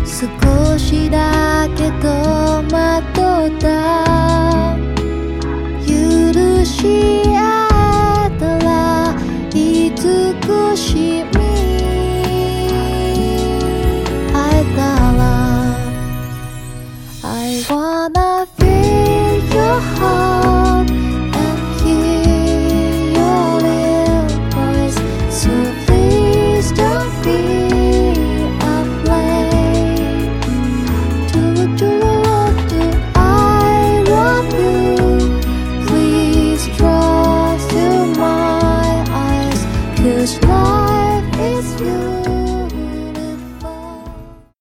少しだけ戸惑った。許し合えたら慈しみ